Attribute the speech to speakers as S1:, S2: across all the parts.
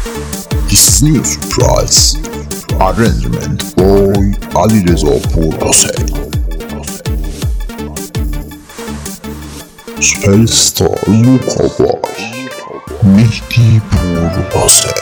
S1: This is New Surprise. Arrangement by Ali Reza Porosek. Superstar Luka Boy, Mehdi Porosek.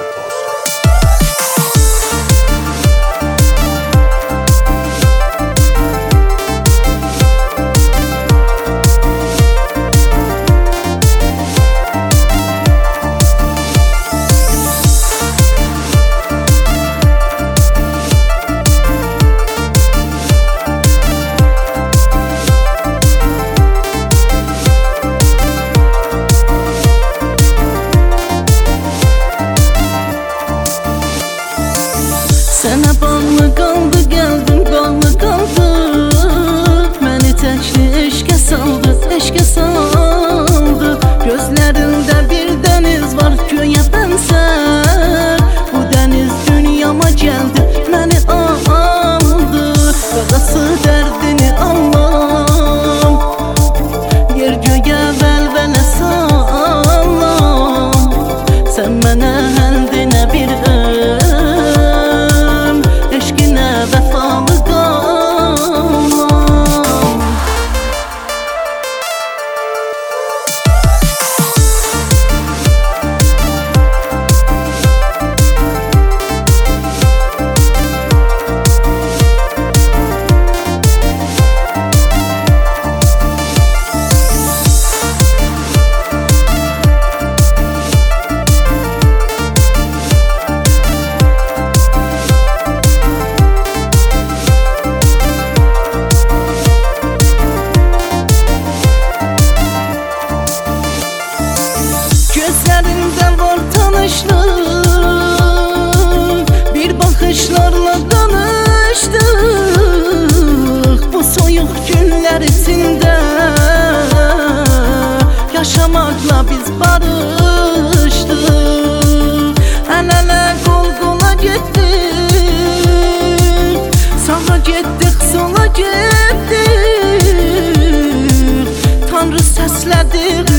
S2: Sənə bağlı qaldı, gəldim bağlı qaldı. Məni təkli eşqə saldı, eşqə saldı. Gözlərində bir dəniz var, göyə bənzər. Bu dəniz dünyama gəldi, məni aldı. Qadası dərdini anlam, yer göyə vəlvələ sallam. Sən mənə həndinə bir vefalı qalmam. Gözlərindən var tanışlıq, bir baxışlarla danışdıq. Bu soyuq günlər içində yaşamakla biz barışdıq. Əl-ələ qol-qola getdik, sağa getdik, sola getdik. Tanrı səslədi